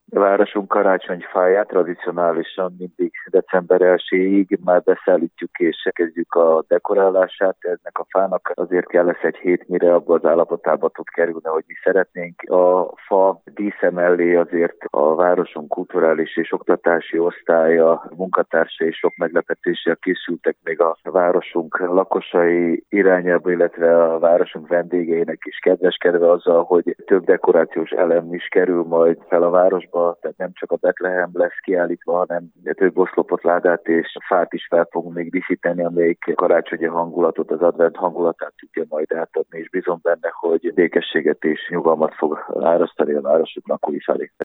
A városunk karácsonyfáját tradicionálisan mindig december 1-ig már beszállítjuk és kezdjük a dekorálását. Ennek a fának azért kell lesz egy hét, mire abba az állapotába tud kerülni, hogy mi szeretnénk. A fa dísze mellé azért a városunk kulturális és oktatási osztálya, munkatársai és sok meglepetéssel készültek még a városunk lakosai irányába, illetve a városunk vendégeinek is kedveskedve azzal, hogy több dekorációs elem is kerül majd fel a városba, tehát nem csak a Betlehem lesz kiállítva, hanem több oszlopot, ládát és fát is fel fogunk még díszíteni, amelyik karácsonyi hangulatot, az advent hangulatát tudja majd átadni, és bízom benne, hogy békességet és nyugalmat fog árasztani a városok lakói felé.